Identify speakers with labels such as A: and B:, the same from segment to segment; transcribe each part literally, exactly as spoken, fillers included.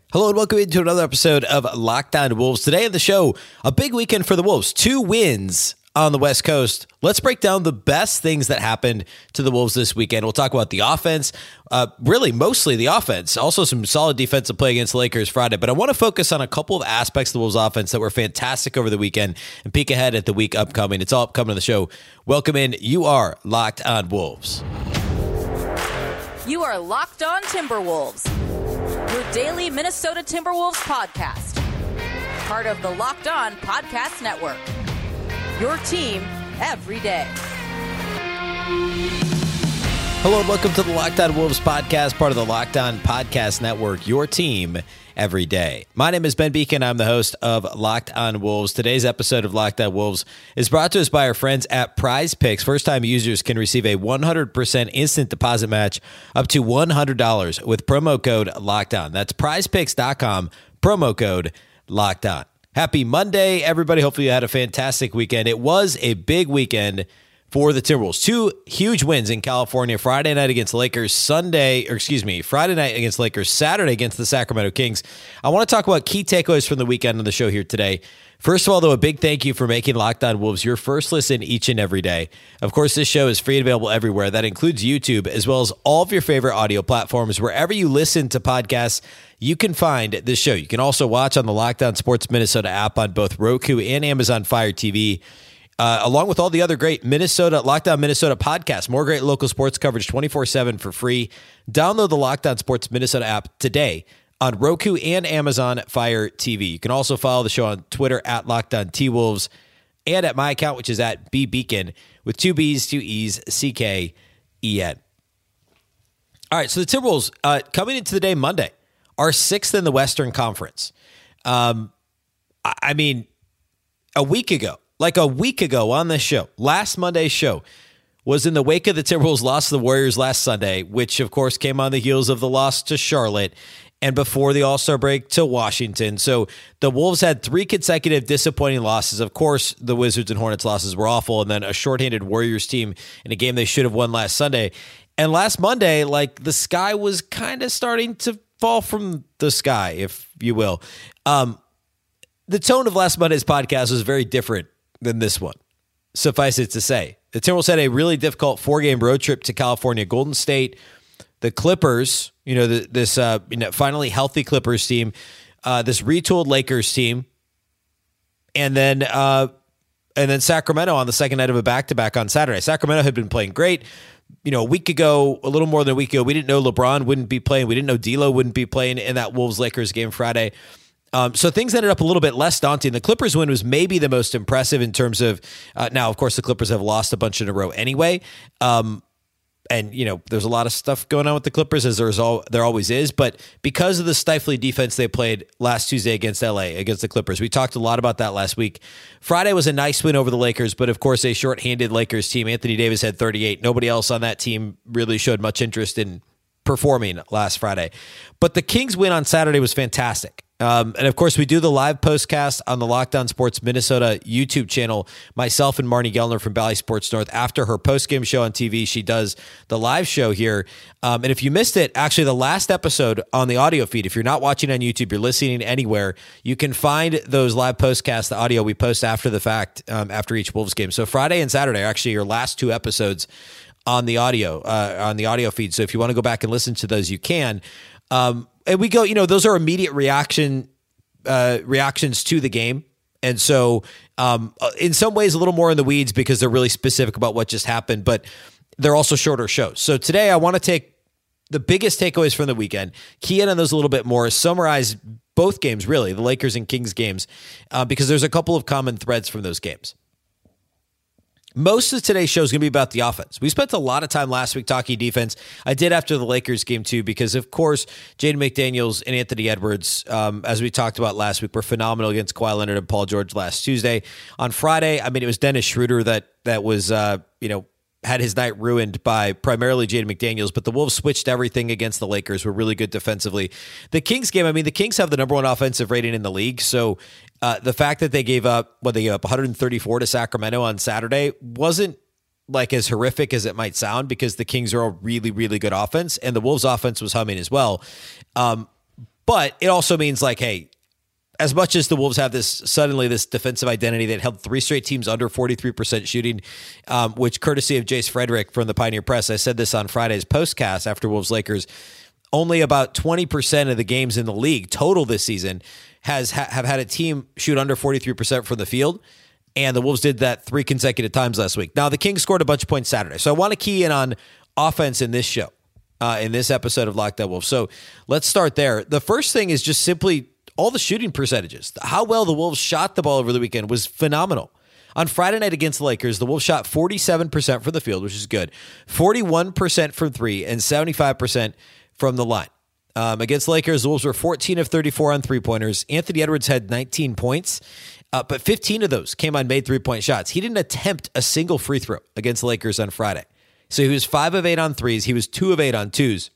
A: Hello and welcome into another episode of Locked On Wolves. Today on the show, a big weekend for the Wolves. Two wins on the West Coast. Let's break down the best things that happened to the Wolves this weekend. We'll talk about the offense, uh, really mostly the offense. Also some solid defensive play against the Lakers Friday. But I want to focus on a couple of aspects of the Wolves offense that were fantastic over the weekend and peek ahead at the week upcoming. It's all upcoming on the show. Welcome in. You are Locked On Wolves.
B: You are Locked On Timberwolves, your daily Minnesota Timberwolves podcast. Part of the Locked On Podcast Network. Your team every day.
A: Hello and welcome to the Locked On Wolves podcast, part of the Locked On Podcast Network, your team every day. My name is Ben Beacon. I'm the host of Locked On Wolves. Today's episode of Locked On Wolves is brought to us by our friends at Prize Picks. First-time users can receive a one hundred percent instant deposit match up to one hundred dollars with promo code Locked On. That's prize picks dot com, promo code Locked On. Happy Monday, everybody. Hopefully you had a fantastic weekend. It was a big weekend for the Timberwolves. Two huge wins in California. Friday night against Lakers, Sunday, or excuse me, Friday night against Lakers, Saturday against the Sacramento Kings. I want to talk about key takeaways from the weekend on the show here today. First of all, though, a big thank you for making Locked On Wolves your first listen each and every day. Of course, this show is free and available everywhere. That includes YouTube, as well as all of your favorite audio platforms. Wherever you listen to podcasts, you can find this show. You can also watch on the Locked On Sports Minnesota app on both Roku and Amazon Fire T V. Uh, along with all the other great Minnesota, Locked On Minnesota podcasts, more great local sports coverage twenty-four seven for free. Download the Locked On Sports Minnesota app today on Roku and Amazon Fire T V. You can also follow the show on Twitter at Locked On T-Wolves and at my account, which is at B Beacon with two B's, two E's, C K E N. All right, so the Timberwolves uh, coming into the day Monday are sixth in the Western Conference. Um, I, I mean, a week ago, Like a week ago on this show, last Monday's show, was in the wake of the Timberwolves' loss to the Warriors last Sunday, which, of course, came on the heels of the loss to Charlotte and before the All-Star break to Washington. So the Wolves had three consecutive disappointing losses. Of course, the Wizards and Hornets losses were awful, and then a shorthanded Warriors team in a game they should have won last Sunday. And last Monday, like, the sky was kind of starting to fall from the sky, if you will. Um, the tone of last Monday's podcast was very different than this one. Suffice it to say, the Timberwolves had a really difficult four-game road trip to California. Golden State, the Clippers, you know, the, this uh, you know, finally healthy Clippers team, uh, this retooled Lakers team, and then uh, and then Sacramento on the second night of a back-to-back on Saturday. Sacramento had been playing great. You know, a week ago, a little more than a week ago, we didn't know LeBron wouldn't be playing. We didn't know D'Lo wouldn't be playing in that Wolves-Lakers game Friday. Um, so things ended up a little bit less daunting. The Clippers win was maybe the most impressive in terms of, uh, now, of course, the Clippers have lost a bunch in a row anyway. Um, and, you know, there's a lot of stuff going on with the Clippers, as there's all, there always is. But because of the stifling defense they played last Tuesday against L A, against the Clippers, we talked a lot about that last week. Friday was a nice win over the Lakers, but of course, a shorthanded Lakers team. Anthony Davis had thirty-eight. Nobody else on that team really showed much interest in performing last Friday. But the Kings win on Saturday was fantastic. Um, and of course, we do the live postcast on the Locked On Sports Minnesota YouTube channel. Myself and Marnie Gellner from Bally Sports North. After her postgame show on T V, she does the live show here. Um, and if you missed it, actually, the last episode on the audio feed, if you're not watching on YouTube, you're listening anywhere, you can find those live postcasts, the audio we post after the fact, um, after each Wolves game. So Friday and Saturday are actually your last two episodes on the audio, uh, on the audio feed. So if you want to go back and listen to those, you can. Um, and we go, you know, those are immediate reaction, uh, reactions to the game. And so, um, in some ways a little more in the weeds because they're really specific about what just happened, but they're also shorter shows. So today I want to take the biggest takeaways from the weekend, key in on those a little bit more, summarize both games, really, the Lakers and Kings games, uh, because there's a couple of common threads from those games. Most of today's show is going to be about the offense. We spent a lot of time last week talking defense. I did after the Lakers game too, because of course, Jaden McDaniels and Anthony Edwards, um, as we talked about last week, were phenomenal against Kawhi Leonard and Paul George last Tuesday. On Friday, I mean, it was Dennis Schroeder that that was, uh, you know, had his night ruined by primarily Jaden McDaniels, but the Wolves switched everything against the Lakers, were really good defensively. The Kings game, I mean, the Kings have the number one offensive rating in the league, so uh, the fact that they gave up, what they gave up, one hundred thirty-four to Sacramento on Saturday wasn't like as horrific as it might sound, because the Kings are a really, really good offense, and the Wolves offense was humming as well. Um, but it also means like, hey, as much as the Wolves have this suddenly this defensive identity that held three straight teams under forty-three percent shooting, um, which courtesy of Jace Frederick from the Pioneer Press, I said this on Friday's postcast after Wolves Lakers, only about twenty percent of the games in the league total this season has ha- have had a team shoot under forty-three percent from the field. And the Wolves did that three consecutive times last week. Now, the Kings scored a bunch of points Saturday. So I want to key in on offense in this show, uh, in this episode of Locked On Wolves. So let's start there. The first thing is just simply all the shooting percentages. How well the Wolves shot the ball over the weekend was phenomenal. On Friday night against the Lakers, the Wolves shot forty-seven percent from the field, which is good, forty-one percent from three, and seventy-five percent from the line. Um, against the Lakers, the Wolves were fourteen of thirty-four on three-pointers. Anthony Edwards had nineteen points, uh, but fifteen of those came on made three-point shots. He didn't attempt a single free throw against the Lakers on Friday. So he was five of eight on threes. He was two of eight on twos.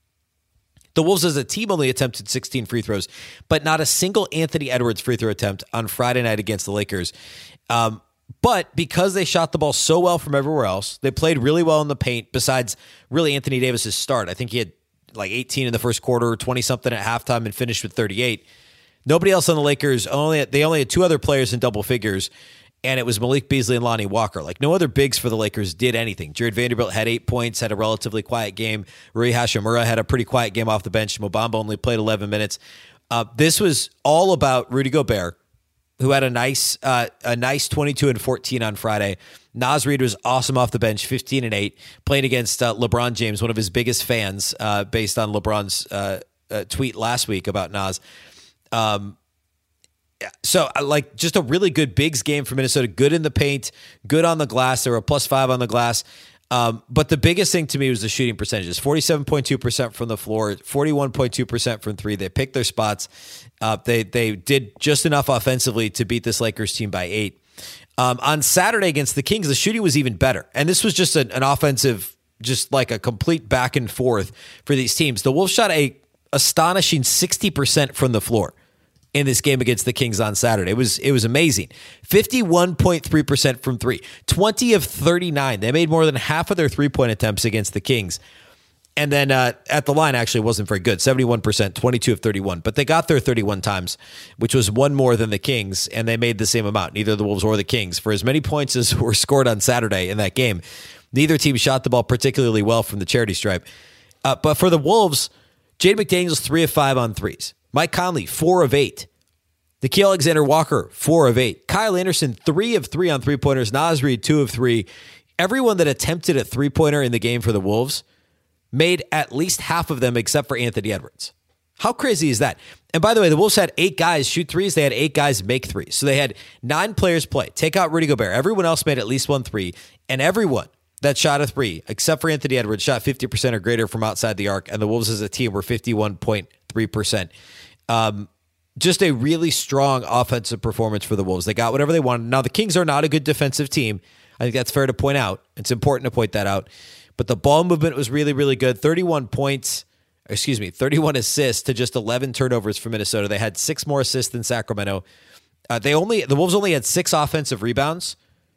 A: The Wolves as a team only attempted sixteen free throws, but not a single Anthony Edwards free throw attempt on Friday night against the Lakers. Um, but because they shot the ball so well from everywhere else, they played really well in the paint besides really Anthony Davis's start. I think he had like eighteen in the first quarter, twenty-something at halftime, and finished with thirty-eight. Nobody else on the Lakers, only they only had two other players in double figures, and it was Malik Beasley and Lonnie Walker. Like, no other bigs for the Lakers did anything. Jared Vanderbilt had eight points, had a relatively quiet game. Rui Hachimura had a pretty quiet game off the bench. Mo Bamba only played eleven minutes. Uh, this was all about Rudy Gobert, who had a nice uh, a nice twenty-two and fourteen on Friday. Naz Reid was awesome off the bench, fifteen and eight, playing against uh, LeBron James, one of his biggest fans, uh, based on LeBron's uh, uh, tweet last week about Naz. Um, So, like, just a really good bigs game for Minnesota. Good in the paint, good on the glass. They were a plus five on the glass. Um, but the biggest thing to me was the shooting percentages. forty-seven point two percent from the floor, forty-one point two percent from three. They picked their spots. Uh, they they did just enough offensively to beat this Lakers team by eight. Um, on Saturday against the Kings, the shooting was even better. And this was just an, an offensive, just like a complete back and forth for these teams. The Wolves shot a astonishing sixty percent from the floor in this game against the Kings on Saturday. It was it was amazing. fifty-one point three percent from three. twenty of thirty-nine. They made more than half of their three-point attempts against the Kings. And then uh, at the line, actually wasn't very good. seventy-one percent, twenty-two of thirty-one. But they got there thirty-one times, which was one more than the Kings, and they made the same amount, neither the Wolves or the Kings. For as many points as were scored on Saturday in that game, neither team shot the ball particularly well from the charity stripe. Uh, but for the Wolves, Jaden McDaniels, three of five on threes. Mike Conley, four of eight. Nickeil Alexander-Walker, four of eight. Kyle Anderson, three of three on three-pointers. Naz Reid, two of three. Everyone that attempted a three-pointer in the game for the Wolves made at least half of them except for Anthony Edwards. How crazy is that? And by the way, the Wolves had eight guys shoot threes. They had eight guys make threes. So they had nine players play. Take out Rudy Gobert. Everyone else made at least one three. And everyone that shot a three, except for Anthony Edwards, shot fifty percent or greater from outside the arc. And the Wolves as a team were fifty-one point three percent. Um, just a really strong offensive performance for the Wolves. They got whatever they wanted. Now, the Kings are not a good defensive team. I think that's fair to point out. It's important to point that out. But the ball movement was really, really good. thirty-one points, excuse me, thirty-one assists to just eleven turnovers for Minnesota. They had six more assists than Sacramento. Uh, they only the Wolves only had six offensive rebounds,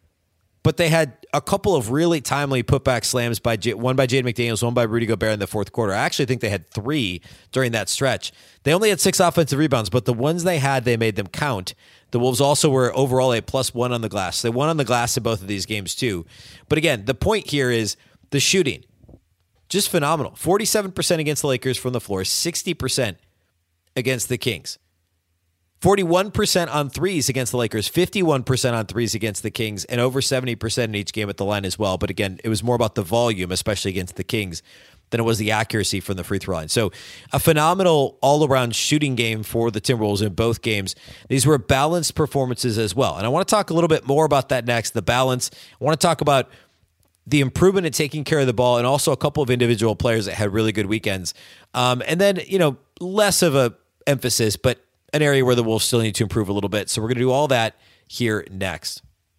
A: but they had a couple of really timely putback slams, by J- one by Jaden McDaniels, one by Rudy Gobert in the fourth quarter. I actually think they had three during that stretch. They only had six offensive rebounds, but the ones they had, they made them count. The Wolves also were overall a plus one on the glass. They won on the glass in both of these games too. But again, the point here is the shooting. Just phenomenal. forty-seven percent against the Lakers from the floor, sixty percent against the Kings. forty-one percent on threes against the Lakers, fifty-one percent on threes against the Kings, and over seventy percent in each game at the line as well. But again, it was more about the volume, especially against the Kings, than it was the accuracy from the free throw line. So a phenomenal all-around shooting game for the Timberwolves in both games. These were balanced performances as well. And I want to talk a little bit more about that next, the balance. I want to talk about the improvement in taking care of the ball, and also a couple of individual players that had really good weekends. Um, and then, you know, less of a emphasis, but an area where the Wolves still need to improve a little bit. So we're going to do all that here next.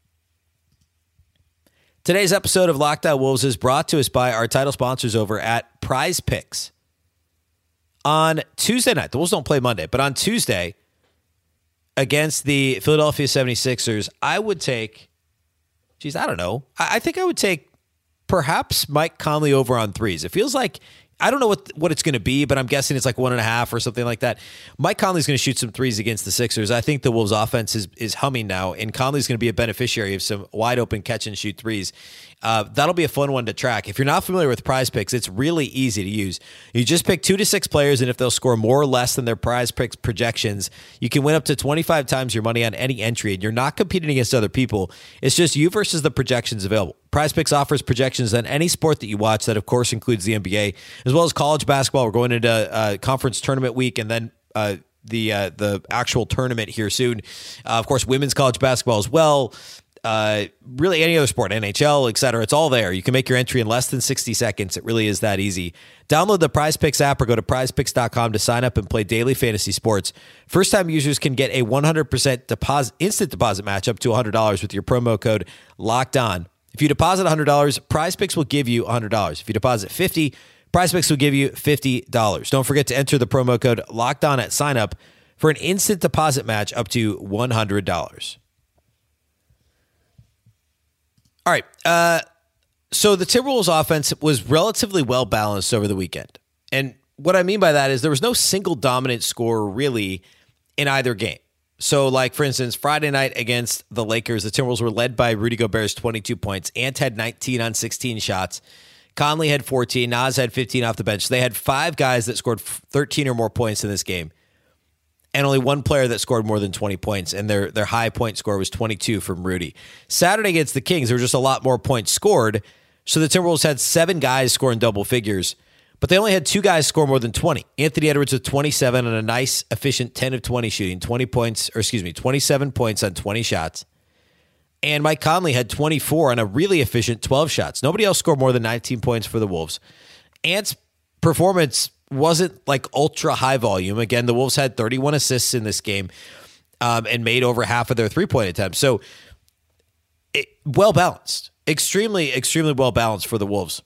A: Today's episode of Locked On Wolves is brought to us by our title sponsors over at Prize Picks. On Tuesday night, the Wolves don't play Monday, but on Tuesday against the Philadelphia seventy-sixers, I would take, geez, I don't know. I, I think I would take perhaps Mike Conley over on threes. It feels like I don't know what what it's going to be, but I'm guessing it's like one and a half or something like that. Mike Conley's going to shoot some threes against the Sixers. I think the Wolves offense is, is humming now, and Conley's going to be a beneficiary of some wide open catch and shoot threes. Uh, that'll be a fun one to track. If you're not familiar with Prize Picks, it's really easy to use. You just pick two to six players, and if they'll score more or less than their Prize Picks projections, you can win up to twenty-five times your money on any entry, and you're not competing against other people. It's just you versus the projections available. Prize Picks offers projections on any sport that you watch. That, of course, includes the N B A, as well as college basketball. We're going into uh, conference tournament week, and then uh, the uh, the actual tournament here soon. Uh, of course, women's college basketball as well. Uh, really, any other sport, N H L, et cetera. It's all there. You can make your entry in less than sixty seconds. It really is that easy. Download the Prize Picks app or go to prize picks dot com to sign up and play daily fantasy sports. First-time users can get a one hundred percent deposit, instant deposit match up to one hundred dollars with your promo code LOCKEDON. If you deposit one hundred dollars, Prize Picks will give you one hundred dollars. If you deposit fifty dollars, Prize Picks will give you fifty dollars. Don't forget to enter the promo code LOCKEDON at sign up for an instant deposit match up to one hundred dollars. All right, uh, so the Timberwolves offense was relatively well-balanced over the weekend. And what I mean by that is there was no single dominant scorer really in either game. So, like, for instance, Friday night against the Lakers, the Timberwolves were led by Rudy Gobert's twenty-two points. Ant had nineteen on sixteen shots. Conley had fourteen. Naz had fifteen off the bench. They had five guys that scored thirteen or more points in this game, and only one player that scored more than twenty points, and their their high point score was twenty-two from Rudy. Saturday against the Kings, there were just a lot more points scored, so the Timberwolves had seven guys scoring double figures, but they only had two guys score more than twenty. Anthony Edwards with twenty-seven on a nice, efficient ten of twenty shooting, twenty points, or excuse me, twenty-seven points on twenty shots. And Mike Conley had twenty-four on a really efficient twelve shots. Nobody else scored more than nineteen points for the Wolves. Ant's performance wasn't like ultra high volume. Again, the Wolves had thirty-one assists in this game um, and made over half of their three-point attempts. So it, well-balanced, extremely, extremely well-balanced for the Wolves.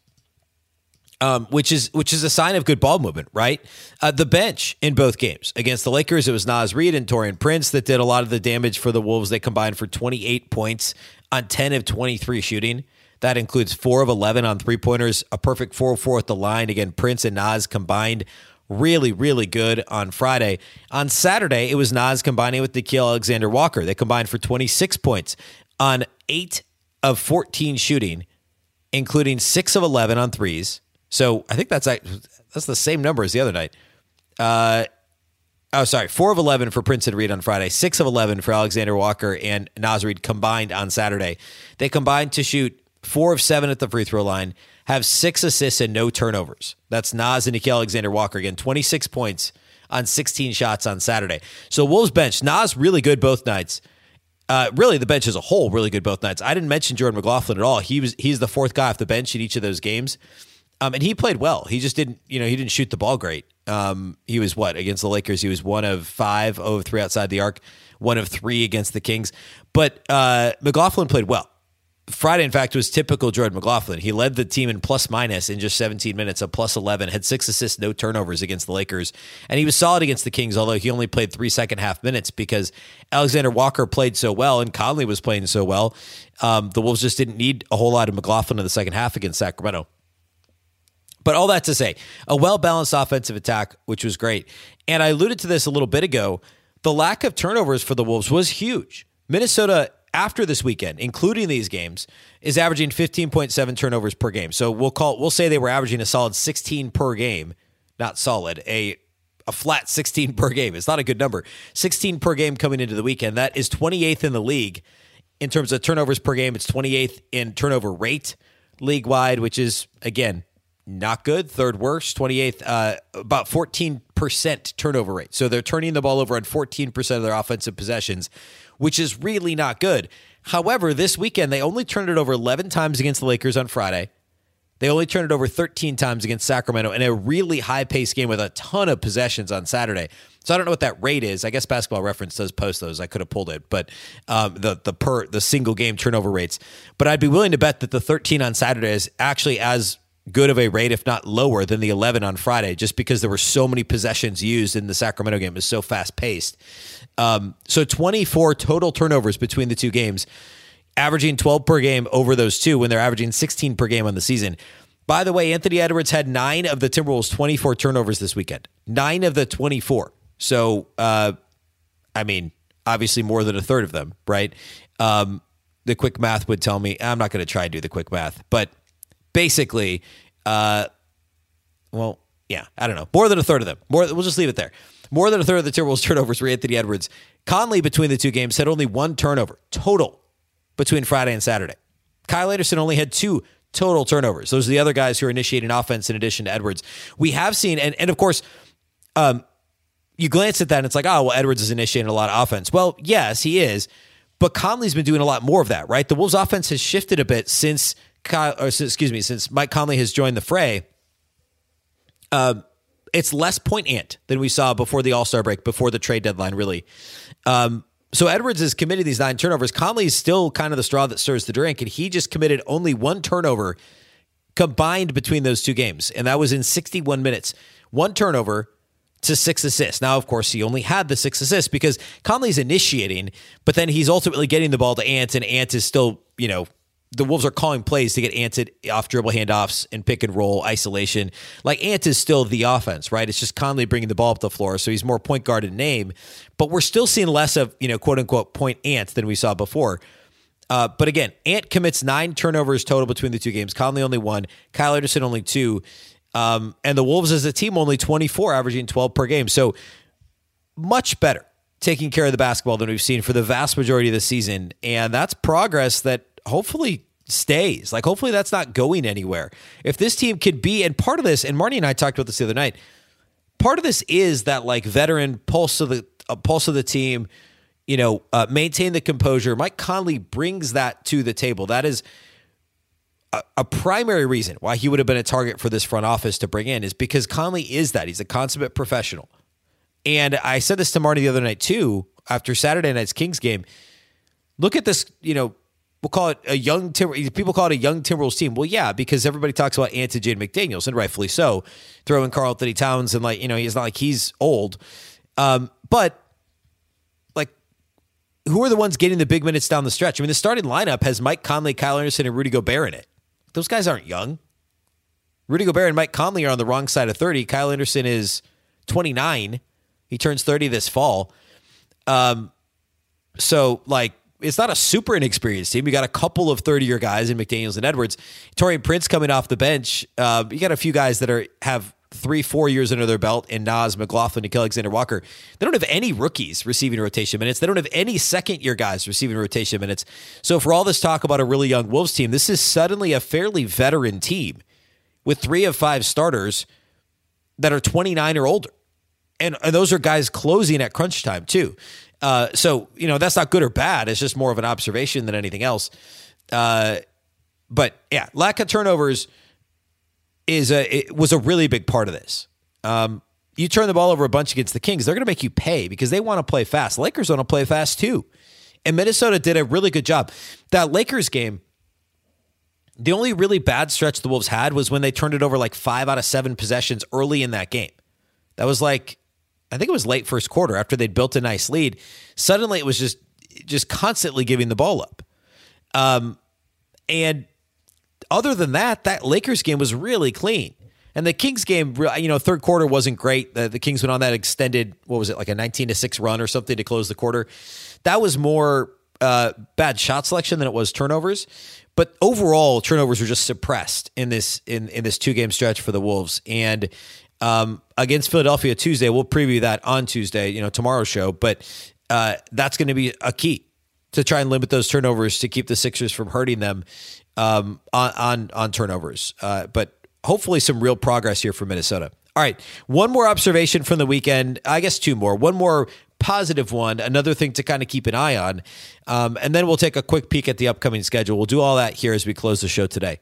A: Um, which is which is a sign of good ball movement, right? Uh, the bench in both games. Against the Lakers, it was Naz Reid and Taurean Prince that did a lot of the damage for the Wolves. They combined for twenty-eight points on ten of twenty-three shooting. That includes four of eleven on three-pointers, a perfect four of four at the line. Again, Prince and Naz combined really, really good on Friday. On Saturday, it was Naz combining with Nickeil Alexander-Walker. They combined for twenty-six points on eight of fourteen shooting, including six of eleven on threes. So I think that's that's the same number as the other night. Uh, oh, sorry. four of eleven for Prince and Reid on Friday. six of eleven for Alexander Walker and Naz Reid combined on Saturday. They combined to shoot four of seven at the free throw line, have six assists and no turnovers. That's Naz and Nickeil Alexander Walker. Again, twenty-six points on sixteen shots on Saturday. So Wolves bench, Naz really good both nights. Uh, really, the bench as a whole really good both nights. I didn't mention Jordan McLaughlin at all. He was he's the fourth guy off the bench in each of those games. Um, and he played well. He just didn't, you know, he didn't shoot the ball great. Um, he was what against the Lakers? He was one of five, oh of three outside the arc, one of three against the Kings. But uh, McLaughlin played well. Friday, in fact, was typical Jordan McLaughlin. He led the team in plus minus in just seventeen minutes, a plus eleven, had six assists, no turnovers against the Lakers. And he was solid against the Kings, although he only played three second half minutes because Alexander Walker played so well and Conley was playing so well. Um, the Wolves just didn't need a whole lot of McLaughlin in the second half against Sacramento. But all that to say, a well-balanced offensive attack, which was great. And I alluded to this a little bit ago. The lack of turnovers for the Wolves was huge. Minnesota, after this weekend, including these games, is averaging fifteen point seven turnovers per game. So we'll call we'll say they were averaging a solid sixteen per game. Not solid, a a flat sixteen per game. It's not a good number. sixteen per game coming into the weekend. That is twenty-eighth in the league in terms of turnovers per game. It's twenty-eighth in turnover rate league-wide, which is, again, not good. Third worst, twenty-eighth, uh, about fourteen percent turnover rate. So they're turning the ball over on fourteen percent of their offensive possessions, which is really not good. However, this weekend, they only turned it over eleven times against the Lakers on Friday. They only turned it over thirteen times against Sacramento in a really high-paced game with a ton of possessions on Saturday. So I don't know what that rate is. I guess Basketball Reference does post those. I could have pulled it, but um, the the per the single game turnover rates. But I'd be willing to bet that the thirteen on Saturday is actually as good of a rate, if not lower, than the eleven on Friday, just because there were so many possessions used in the Sacramento game. It was so fast-paced. Um, so twenty-four total turnovers between the two games, averaging twelve per game over those two when they're averaging sixteen per game on the season. By the way, Anthony Edwards had nine of the Timberwolves' twenty-four turnovers this weekend. Nine of the twenty-four. So, uh, I mean, obviously more than a third of them, right? Um, the quick math would tell me, I'm not going to try and do the quick math, but basically, uh, well, yeah, I don't know. More than a third of them. More. We'll just leave it there. More than a third of the Timberwolves' turnovers were Anthony Edwards. Conley, between the two games, had only one turnover total between Friday and Saturday. Kyle Anderson only had two total turnovers. Those are the other guys who are initiating offense in addition to Edwards. We have seen, and, and of course, um, you glance at that and it's like, oh, well, Edwards is initiating a lot of offense. Well, yes, he is, but Conley's been doing a lot more of that, right? The Wolves offense has shifted a bit since Kyle, or excuse me, since Mike Conley has joined the fray. Um, it's less point ant than we saw before the All-Star break, before the trade deadline, really. Um, So Edwards is committed these nine turnovers. Conley's still kind of the straw that stirs the drink, and he just committed only one turnover combined between those two games, and that was in sixty-one minutes. One turnover to six assists. Now, of course, he only had the six assists because Conley's initiating, but then he's ultimately getting the ball to Ant, and Ant is still, you know, the Wolves are calling plays to get Ant off dribble handoffs and pick and roll isolation. Like, Ant is still the offense, right? It's just Conley bringing the ball up the floor, so he's more point guard in name. But we're still seeing less of, you know, quote unquote point Ant than we saw before. Uh, but again, Ant commits nine turnovers total between the two games. Conley only one. Kyle Anderson only two. Um, and the Wolves as a team only twenty-four, averaging twelve per game. So much better taking care of the basketball than we've seen for the vast majority of the season. And that's progress that hopefully stays. Like, hopefully that's not going anywhere. If this team could be, and part of this, and Marty and I talked about this the other night, part of this is that like veteran pulse of the uh, pulse of the team, you know, uh, maintain the composure. Mike Conley brings that to the table. That is a, a primary reason why he would have been a target for this front office to bring in, is because Conley is that. He's a consummate professional. And I said this to Marty the other night too, after Saturday night's Kings game. Look at this, you know, we'll call it a young Timber. People call it a young Timberwolves team. Well, yeah, because everybody talks about Ant and Jaden McDaniels, and rightfully so. Throw in Karl Anthony Towns, and like, you know, he's not like he's old. Um, but like, who are the ones getting the big minutes down the stretch? I mean, the starting lineup has Mike Conley, Kyle Anderson, and Rudy Gobert in it. Those guys aren't young. Rudy Gobert and Mike Conley are on the wrong side of thirty. Kyle Anderson is twenty-nine. He turns thirty this fall. Um, so like, it's not a super inexperienced team. You got a couple of thirty-year guys in McDaniels and Edwards. Taurean Prince coming off the bench. Uh, you got a few guys that are have three, four years under their belt in Nas, McLaughlin, and Alexander Walker. They don't have any rookies receiving rotation minutes. They don't have any second-year guys receiving rotation minutes. So for all this talk about a really young Wolves team, this is suddenly a fairly veteran team with three of five starters that are twenty-nine or older. And, and those are guys closing at crunch time too. Uh, so, you know, that's not good or bad. It's just more of an observation than anything else. Uh, but yeah, lack of turnovers is a, it was a really big part of this. Um, you turn the ball over a bunch against the Kings, they're going to make you pay because they want to play fast. The Lakers want to play fast too. And Minnesota did a really good job. That Lakers game, the only really bad stretch the Wolves had was when they turned it over like five out of seven possessions early in that game. That was like, I think it was late first quarter after they'd built a nice lead. Suddenly it was just just constantly giving the ball up. Um, and other than that, that Lakers game was really clean. And the Kings game, you know, third quarter wasn't great. The, the Kings went on that extended, what was it, like a nineteen to six run or something to close the quarter. That was more uh, bad shot selection than it was turnovers. But overall, turnovers were just suppressed in this in, in this two-game stretch for the Wolves. And Um, against Philadelphia Tuesday, we'll preview that on Tuesday, you know, tomorrow's show, but uh, that's going to be a key to try and limit those turnovers to keep the Sixers from hurting them um, on, on, on turnovers. Uh, but hopefully some real progress here for Minnesota. All right. One more observation from the weekend. I guess two more, one more positive one, another thing to kind of keep an eye on. Um, and then we'll take a quick peek at the upcoming schedule. We'll do all that here as we close the show today.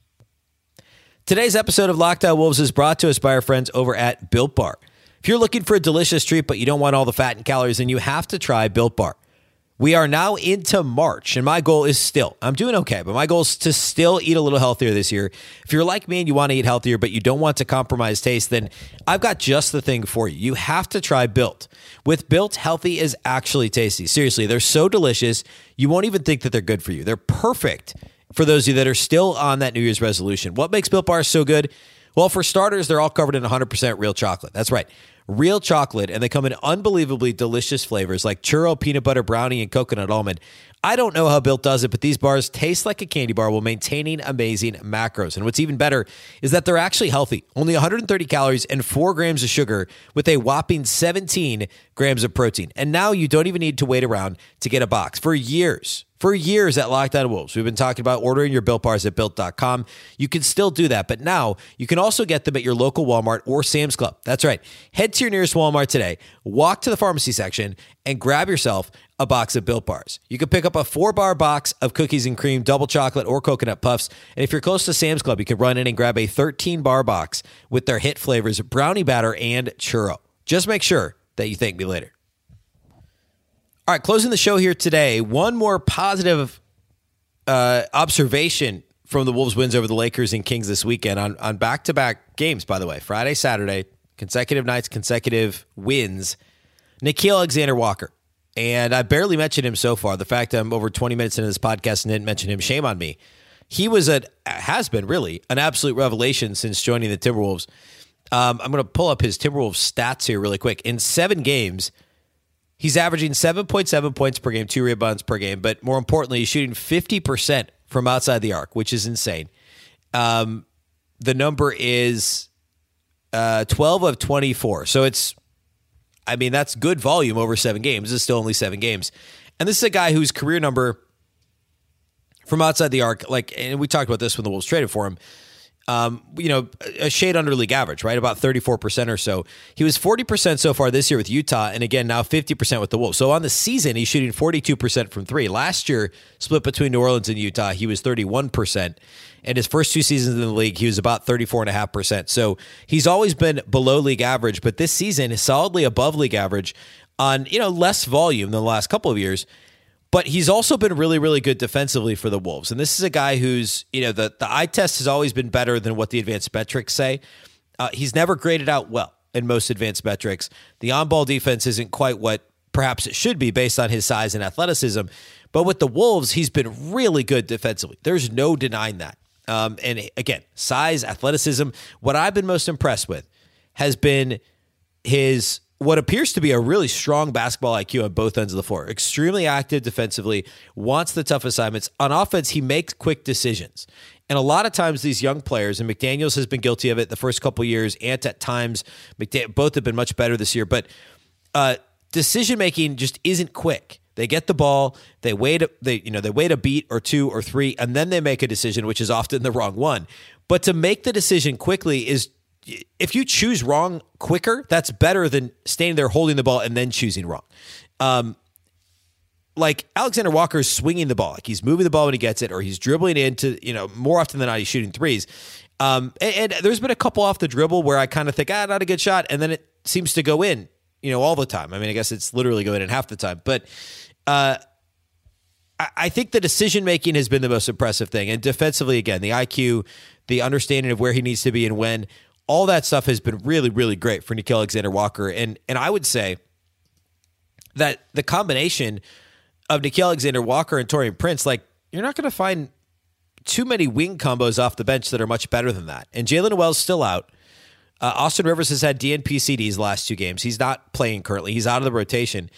A: Today's episode of Locked On Wolves is brought to us by our friends over at Built Bar. If you're looking for a delicious treat, but you don't want all the fat and calories, then you have to try Built Bar. We are now into March, and my goal is still, I'm doing okay, but my goal is to still eat a little healthier this year. If you're like me and you want to eat healthier, but you don't want to compromise taste, then I've got just the thing for you. You have to try Built. With Built, healthy is actually tasty. Seriously, they're so delicious, you won't even think that they're good for you. They're perfect for those of you that are still on that New Year's resolution. What makes Built Bars so good? Well, for starters, they're all covered in one hundred percent real chocolate. That's right. Real chocolate, and they come in unbelievably delicious flavors like churro, peanut butter, brownie, and coconut almond. I don't know how Built does it, but these bars taste like a candy bar while maintaining amazing macros. And what's even better is that they're actually healthy. Only one hundred thirty calories and four grams of sugar with a whopping seventeen grams of protein. And now you don't even need to wait around to get a box. For years, for years at Locked On Wolves, we've been talking about ordering your Built Bars at Built dot com. You can still do that, but now you can also get them at your local Walmart or Sam's Club. That's right. Head to your nearest Walmart today, walk to the pharmacy section, and grab yourself a box of Built Bars. You can pick up a four-bar box of cookies and cream, double chocolate, or coconut puffs. And if you're close to Sam's Club, you can run in and grab a thirteen-bar box with their hit flavors, brownie batter and churro. Just make sure that you thank me later. All right, closing the show here today, one more positive uh, observation from the Wolves' wins over the Lakers and Kings this weekend on, on back-to-back games, by the way. Friday, Saturday, consecutive nights, consecutive wins. Nickeil Alexander-Walker. And I barely mentioned him so far. The fact that I'm over twenty minutes into this podcast and didn't mention him, shame on me. He was a, has been really an absolute revelation since joining the Timberwolves. Um, I'm going to pull up his Timberwolves stats here really quick. In seven games, he's averaging seven point seven points per game, two rebounds per game, but more importantly, he's shooting fifty percent from outside the arc, which is insane. Um, the number is uh, twelve of twenty-four. So it's, I mean, that's good volume over seven games. This is still only seven games. And this is a guy whose career number from outside the arc, like, and we talked about this when the Wolves traded for him, Um, you know, a shade under league average, right? About thirty-four percent or so. He was forty percent so far this year with Utah, and again, now fifty percent with the Wolves. So on the season, he's shooting forty-two percent from three. Last year, split between New Orleans and Utah, he was thirty-one percent. And his first two seasons in the league, he was about thirty-four point five percent. So he's always been below league average, but this season is solidly above league average on, you know, less volume than the last couple of years. But he's also been really, really good defensively for the Wolves. And this is a guy who's, you know, the, the eye test has always been better than what the advanced metrics say. Uh, he's never graded out well in most advanced metrics. The on-ball defense isn't quite what perhaps it should be based on his size and athleticism. But with the Wolves, he's been really good defensively. There's no denying that. Um, and again, size, athleticism. What I've been most impressed with has been his what appears to be a really strong basketball I Q on both ends of the floor. Extremely active defensively, wants the tough assignments. On offense, he makes quick decisions. And a lot of times these young players, and McDaniels has been guilty of it the first couple of years, Ant at times, McDan- both have been much better this year, but uh, decision-making just isn't quick. They get the ball, they wait, they you know they wait a beat or two or three, and then they make a decision, which is often the wrong one. But to make the decision quickly is, if you choose wrong quicker, that's better than standing there holding the ball and then choosing wrong. Um, like Alexander Walker is swinging the ball, like he's moving the ball when he gets it, or he's dribbling into, you know, more often than not, he's shooting threes. Um, and, and there's been a couple off the dribble where I kind of think, ah, not a good shot. And then it seems to go in, you know, all the time. I mean, I guess it's literally going in half the time, but uh, I, I think the decision-making has been the most impressive thing. And defensively, again, the I Q, the understanding of where he needs to be and when, all that stuff has been really, really great for Nickeil Alexander-Walker. And and I would say that the combination of Nickeil Alexander-Walker and Taurean Prince, like, you're not going to find too many wing combos off the bench that are much better than that. And Jaylen Nowell's still out. Uh, Austin Rivers has had D N P C Ds last two games. He's not playing currently. He's out of the rotation.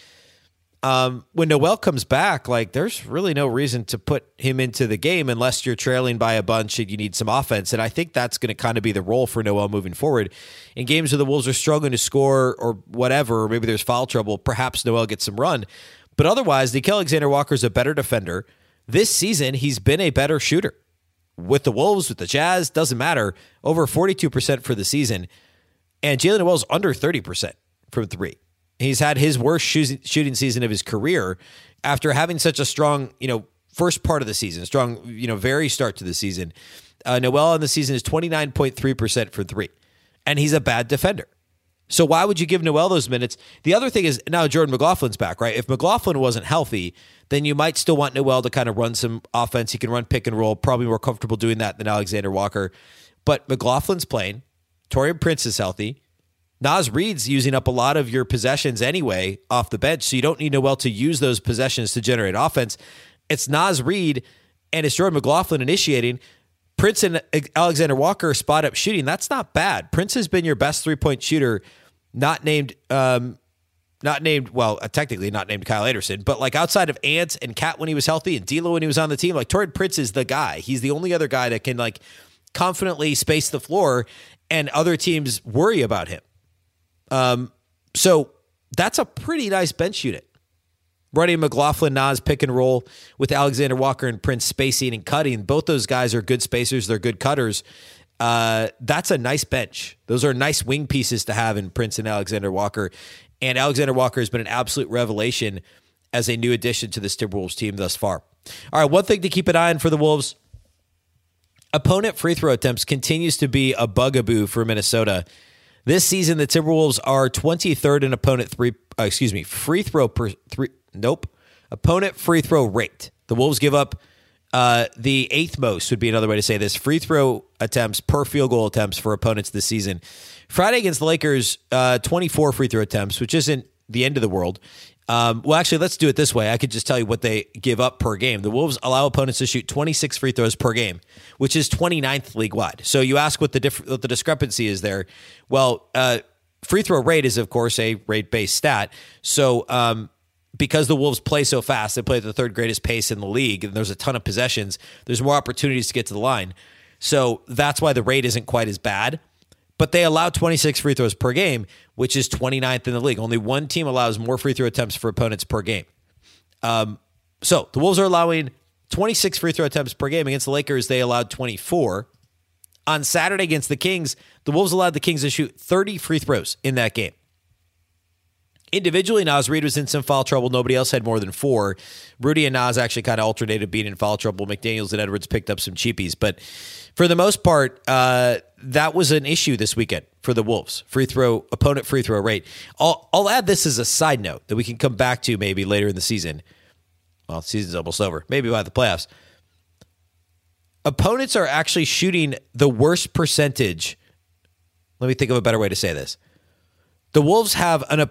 A: Um, when Nowell comes back, like, there's really no reason to put him into the game unless you're trailing by a bunch and you need some offense. And I think that's going to kind of be the role for Nowell moving forward. In games where the Wolves are struggling to score or whatever, or maybe there's foul trouble, perhaps Nowell gets some run. But otherwise, Nickeil Alexander-Walker is a better defender. This season, he's been a better shooter. With the Wolves, with the Jazz, doesn't matter. Over forty-two percent for the season. And Jaylen Nowell's under thirty percent from three. He's had his worst shooting season of his career after having such a strong, you know, first part of the season, strong, you know, very start to the season. Uh, Nowell in the season is twenty-nine point three percent for three, and he's a bad defender. So why would you give Nowell those minutes? The other thing is now Jordan McLaughlin's back, right? If McLaughlin wasn't healthy, then you might still want Nowell to kind of run some offense. He can run pick and roll, probably more comfortable doing that than Alexander Walker. But McLaughlin's playing. Taurean Prince is healthy. Naz Reid's using up a lot of your possessions anyway off the bench, so you don't need Nowell to use those possessions to generate offense. It's Naz Reid and it's Jordan McLaughlin initiating, Prince and Alexander Walker spot up shooting. That's not bad. Prince has been your best three-point shooter, not named, um, not named, well, uh, technically not named Kyle Anderson, but like outside of Ant and Cat when he was healthy and D'Lo when he was on the team, like Taurean Prince is the guy. He's the only other guy that can like confidently space the floor and other teams worry about him. Um, so that's a pretty nice bench unit. Running McLaughlin, Nas pick and roll with Alexander Walker and Prince spacing and cutting. Both those guys are good spacers. They're good cutters. Uh, that's a nice bench. Those are nice wing pieces to have in Prince and Alexander Walker. And Alexander Walker has been an absolute revelation as a new addition to this Timberwolves team thus far. All right, one thing to keep an eye on for the Wolves. Opponent free throw attempts continues to be a bugaboo for Minnesota. This season, the Timberwolves are twenty-third in opponent three, uh, excuse me, free throw per three. Nope. Opponent free throw rate. The Wolves give up uh, the eighth most, would be another way to say this, free throw attempts per field goal attempts for opponents this season. Friday against the Lakers, uh, twenty-four free throw attempts, which isn't the end of the world. Um, well, actually, let's do it this way. I could just tell you what they give up per game. The Wolves allow opponents to shoot twenty-six free throws per game, which is twenty-ninth league-wide. So you ask what the diff- what the discrepancy is there. Well, uh, free throw rate is, of course, a rate-based stat. So um, because the Wolves play so fast, they play at the third greatest pace in the league, and there's a ton of possessions, there's more opportunities to get to the line. So that's why the rate isn't quite as bad. But they allow twenty-six free throws per game, which is twenty-ninth in the league. Only one team allows more free throw attempts for opponents per game. Um, so the Wolves are allowing twenty-six free throw attempts per game. Against the Lakers, they allowed twenty-four. On Saturday against the Kings, the Wolves allowed the Kings to shoot thirty free throws in that game. Individually, Naz Reid was in some foul trouble. Nobody else had more than four. Rudy and Naz actually kind of alternated being in foul trouble. McDaniels and Edwards picked up some cheapies. But for the most part, uh, that was an issue this weekend for the Wolves. Free throw, opponent free throw rate. I'll, I'll add this as a side note that we can come back to maybe later in the season. Well, the season's almost over. Maybe by the playoffs. Opponents are actually shooting the worst percentage. Let me think of a better way to say this. The Wolves have an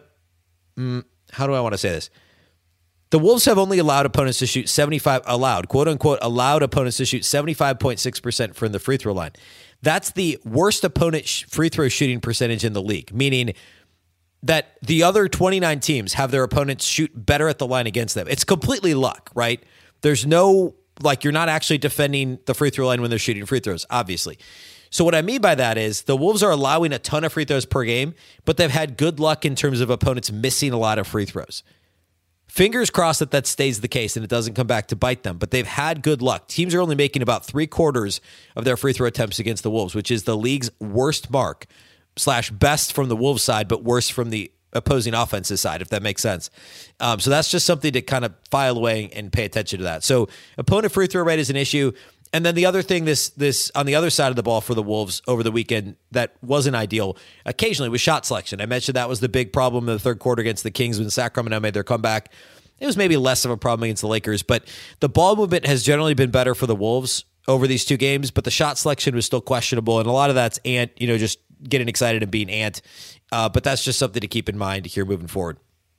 A: How do I want to say this? The Wolves have only allowed opponents to shoot seventy-five, allowed, quote unquote, allowed opponents to shoot seventy-five point six percent from the free throw line. That's the worst opponent sh- free throw shooting percentage in the league, meaning that the other twenty-nine teams have their opponents shoot better at the line against them. It's completely luck, right? There's no, like, you're not actually defending the free throw line when they're shooting free throws, obviously. So what I mean by that is the Wolves are allowing a ton of free throws per game, but they've had good luck in terms of opponents missing a lot of free throws. Fingers crossed that that stays the case and it doesn't come back to bite them, but they've had good luck. Teams are only making about three quarters of their free throw attempts against the Wolves, which is the league's worst mark, slash best from the Wolves side, but worse from the opposing offensive side, if that makes sense. Um, so that's just something to kind of file away and pay attention to that. So opponent free throw rate is an issue. And then the other thing, this this on the other side of the ball for the Wolves over the weekend that wasn't ideal, occasionally was shot selection. I mentioned that was the big problem in the third quarter against the Kings when Sacramento made their comeback. It was maybe less of a problem against the Lakers, but the ball movement has generally been better for the Wolves over these two games, but the shot selection was still questionable, and a lot of that's Ant, you know, just getting excited and being Ant. Uh, but that's just something to keep in mind here moving forward.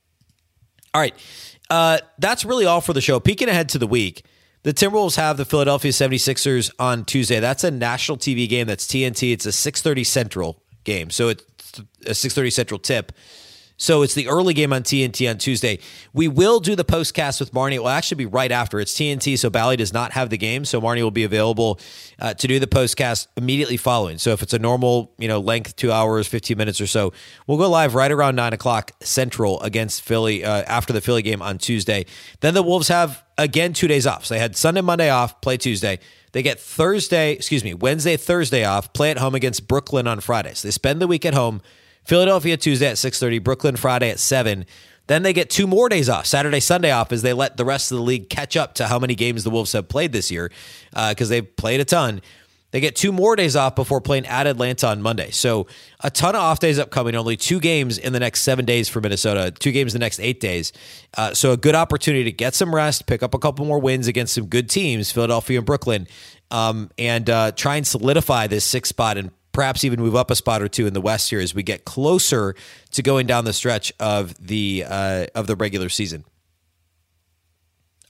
A: All right, uh, that's really all for the show. Peeking ahead to the week, the Timberwolves have the Philadelphia seventy-sixers on Tuesday. That's a national T V game. That's T N T. It's a six thirty Central game. So it's a six thirty Central tip. So it's the early game on T N T on Tuesday. We will do the postcast with Marnie. It will actually be right after. It's T N T, so Bally does not have the game. So Marnie will be available uh, to do the postcast immediately following. So if it's a normal, you know, length, two hours, fifteen minutes or so, we'll go live right around nine o'clock Central against Philly uh, after the Philly game on Tuesday. Then the Wolves have, again, two days off. So they had Sunday, Monday off, play Tuesday. They get Thursday, excuse me, Wednesday, Thursday off, play at home against Brooklyn on Friday. So they spend the week at home. Philadelphia Tuesday at six thirty, Brooklyn Friday at seven. Then they get two more days off, Saturday, Sunday off, as they let the rest of the league catch up to how many games the Wolves have played this year, because uh, they've played a ton. They get two more days off before playing at Atlanta on Monday. So a ton of off days upcoming, only two games in the next seven days for Minnesota, two games in the next eight days. Uh, so a good opportunity to get some rest, pick up a couple more wins against some good teams, Philadelphia and Brooklyn, um, and uh, try and solidify this sixth spot and perhaps even move up a spot or two in the West here as we get closer to going down the stretch of the uh, of the regular season.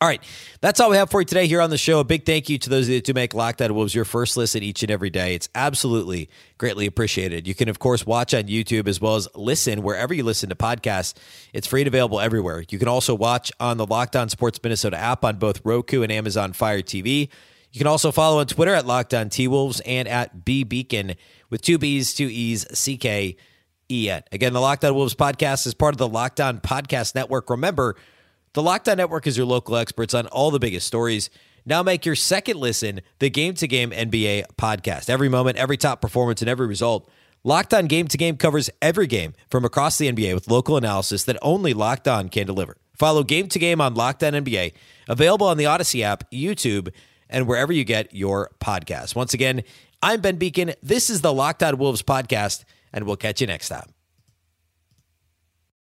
A: All right, that's all we have for you today here on the show. A big thank you to those of you that do make Locked On Wolves your first listen each and every day. It's absolutely greatly appreciated. You can, of course, watch on YouTube as well as listen wherever you listen to podcasts. It's free and available everywhere. You can also watch on the Locked On Sports Minnesota app on both Roku and Amazon Fire T V. You can also follow on Twitter at Locked On T-Wolves and at B Beacon with two B's, two E's, C K E N. Again, the Locked On Wolves podcast is part of the Locked On Podcast Network. Remember, the Locked On Network is your local experts on all the biggest stories. Now make your second listen the Game to Game N B A podcast. Every moment, every top performance, and every result. Locked On Game to Game covers every game from across the N B A with local analysis that only Locked On can deliver. Follow Game to Game on Locked On N B A, available on the Odyssey app, YouTube, and wherever you get your podcasts. Once again, I'm Ben Beacon. This is the Locked On Wolves podcast, and we'll catch you next time.